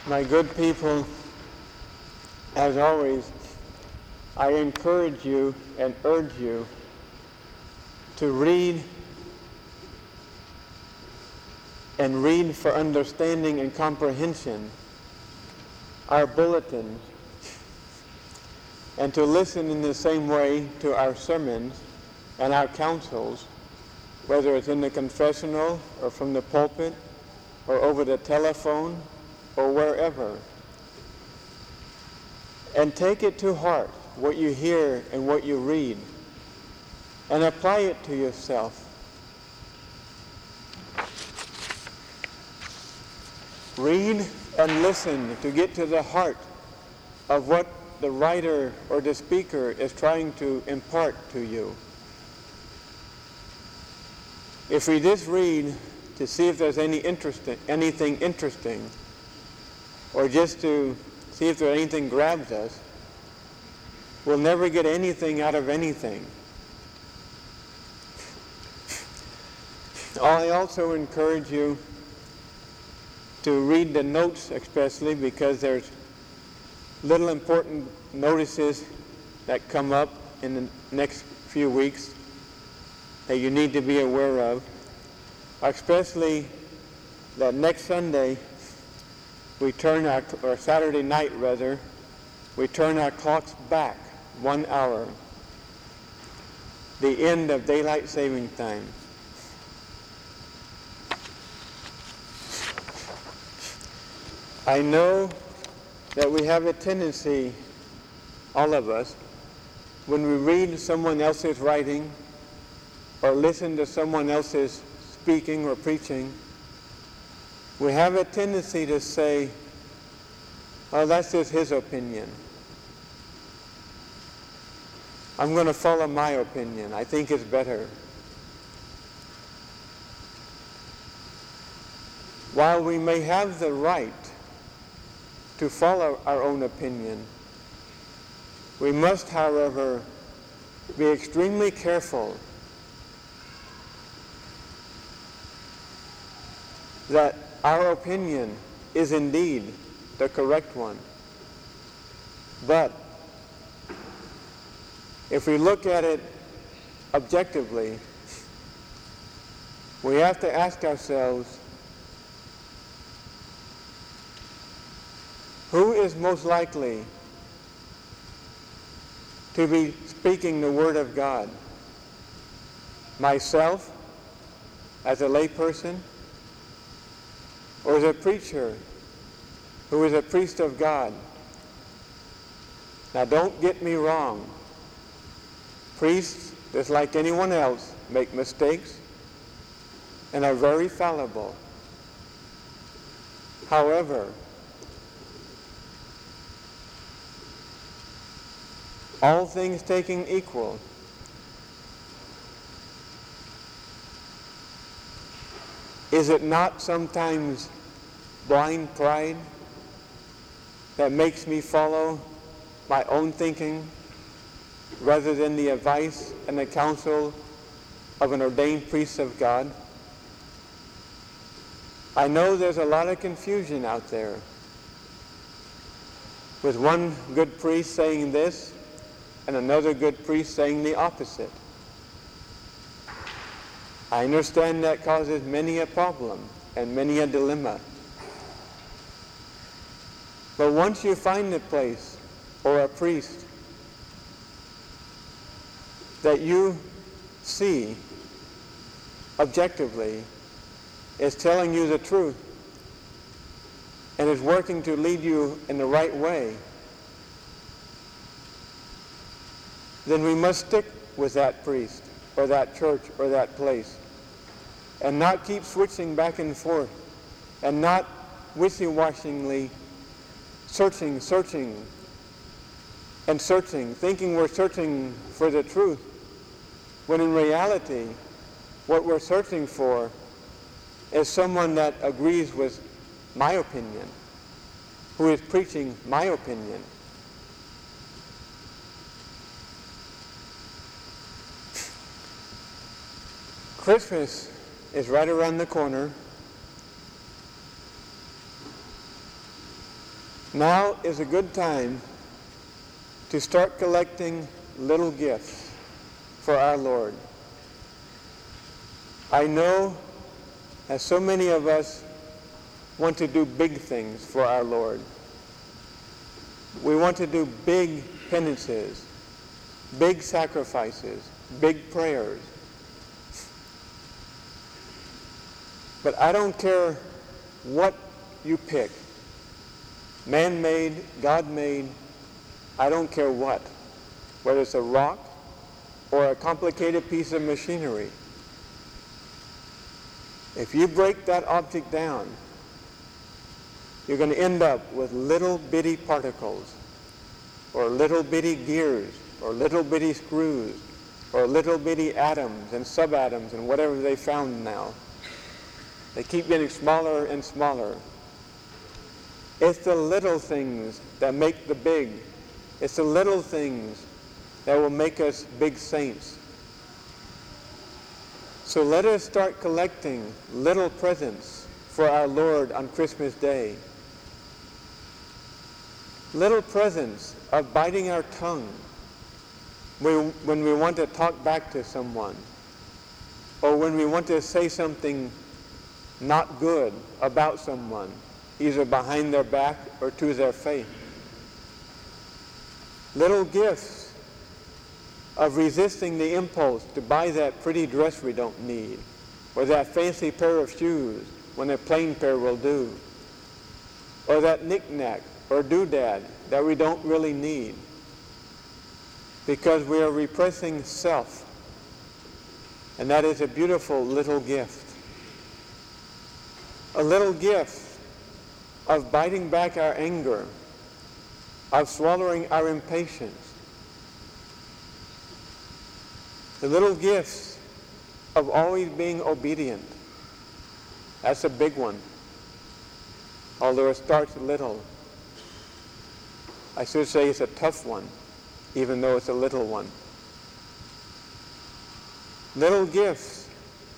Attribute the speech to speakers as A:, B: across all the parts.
A: My good people, as always, I encourage you and urge you to read and read for understanding and comprehension our bulletins, and to listen in the same way to our sermons and our counsels, whether it's in the confessional or from the pulpit or over the telephone or wherever. And take it to heart, what you hear and what you read, and apply it to yourself. Read and listen to get to the heart of what the writer or the speaker is trying to impart to you. If we just read to see if there's anything interesting, or just to see if anything grabs us, we'll never get anything out of anything. I also encourage you to read the notes, especially because there's little important notices that come up in the next few weeks that you need to be aware of, especially that next Sunday we turn or Saturday night rather, we turn our clocks back 1 hour, the end of daylight saving time. I know that we have a tendency, all of us, when we read someone else's writing or listen to someone else's speaking or preaching, we have a tendency to say, oh, that's just his opinion. I'm going to follow my opinion. I think it's better. While we may have the right to follow our own opinion, we must, however, be extremely careful that our opinion is indeed the correct one. But if we look at it objectively, we have to ask ourselves, who is most likely to be speaking the Word of God? Myself, as a layperson, or as a preacher who is a priest of God? Now, don't get me wrong. Priests, just like anyone else, make mistakes and are very fallible. However, all things taken equal, is it not sometimes blind pride that makes me follow my own thinking rather than the advice and the counsel of an ordained priest of God? I know there's a lot of confusion out there, with one good priest saying this and another good priest saying the opposite. I understand that causes many a problem and many a dilemma. But once you find a place or a priest that you see objectively is telling you the truth and is working to lead you in the right way, then we must stick with that priest or that church or that place, and not keep switching back and forth, and not wishy-washingly searching, thinking we're searching for the truth, when in reality, what we're searching for is someone that agrees with my opinion, who is preaching my opinion. Christmas is right around the corner. Now is a good time to start collecting little gifts for our Lord. I know, as so many of us want to do big things for our Lord. We want to do big penances, big sacrifices, big prayers. But I don't care what you pick, man-made, God-made, I don't care what, whether it's a rock or a complicated piece of machinery. If you break that object down, you're going to end up with little bitty particles, or little bitty gears, or little bitty screws, or little bitty atoms and subatoms and whatever they found now. They keep getting smaller and smaller. It's the little things that make the big. It's the little things that will make us big saints. So let us start collecting little presents for our Lord on Christmas Day. Little presents of biting our tongue when we want to talk back to someone, or when we want to say something not good about someone, either behind their back or to their face. Little gifts of resisting the impulse to buy that pretty dress we don't need, or that fancy pair of shoes when a plain pair will do, or that knick-knack or doodad that we don't really need, because we are repressing self. And that is a beautiful little gift. A little gift of biting back our anger, of swallowing our impatience. The little gifts of always being obedient. That's a big one, although it starts little. I should say it's a tough one, even though it's a little one. Little gifts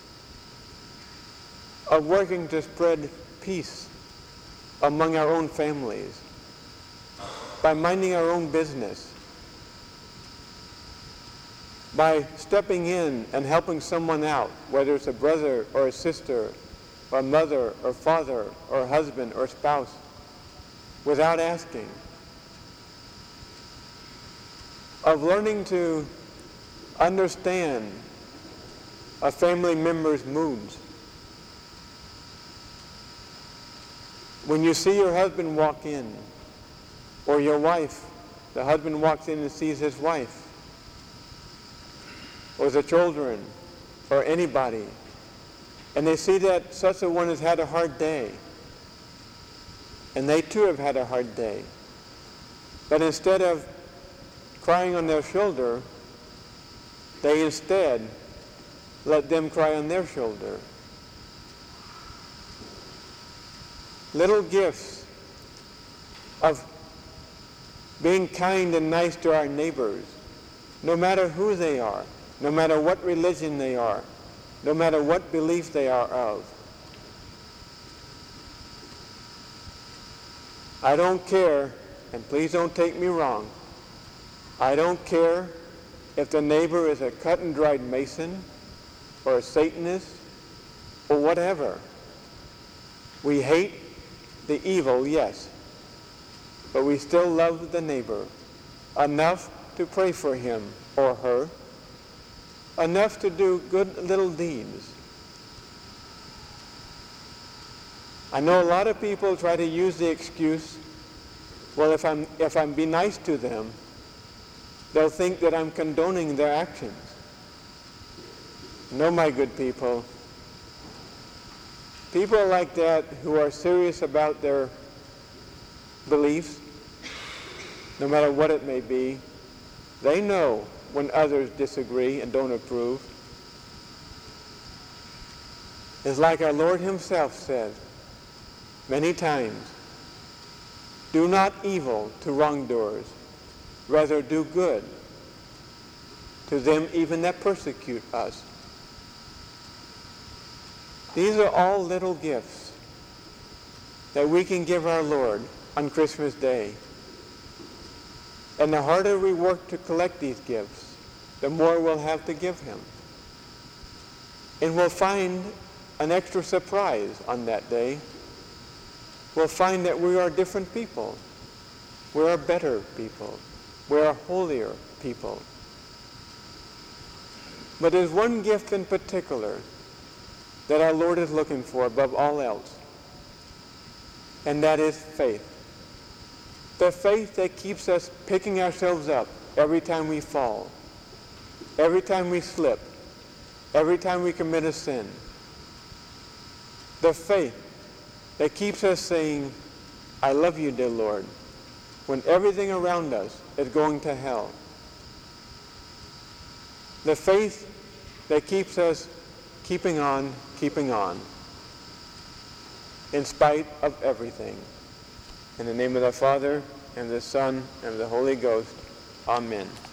A: of working to spread peace among our own families by minding our own business, by stepping in and helping someone out, whether it's a brother or a sister or mother or father or husband or spouse, without asking, of learning to understand a family member's moods. When you see your husband walk in, or your wife, the husband walks in and sees his wife, or the children, or anybody, and they see that such a one has had a hard day, and they too have had a hard day, but instead of crying on their shoulder, they instead let them cry on their shoulder. Little gifts of being kind and nice to our neighbors, no matter who they are, no matter what religion they are, no matter what belief they are of. I don't care, and please don't take me wrong, I don't care if the neighbor is a cut and dried Mason or a Satanist or whatever. We hate the evil, yes, but we still love the neighbor enough to pray for him or her, enough to do good little deeds. I know a lot of people try to use the excuse, well, if I'm be nice to them, they'll think that I'm condoning their actions. No, my good people. People like that who are serious about their beliefs, no matter what it may be, they know when others disagree and don't approve. It's like our Lord himself said many times, do not evil to wrongdoers, rather do good to them even that persecute us. These are all little gifts that we can give our Lord on Christmas Day. And the harder we work to collect these gifts, the more we'll have to give him. And we'll find an extra surprise on that day. We'll find that we are different people. We are better people. We are holier people. But there's one gift in particular that our Lord is looking for above all else, and that is faith. The faith that keeps us picking ourselves up every time we fall, every time we slip, every time we commit a sin. The faith that keeps us saying, I love you, dear Lord, when everything around us is going to hell. The faith that keeps us keeping on, in spite of everything. In the name of the Father, and the Son, and the Holy Ghost. Amen.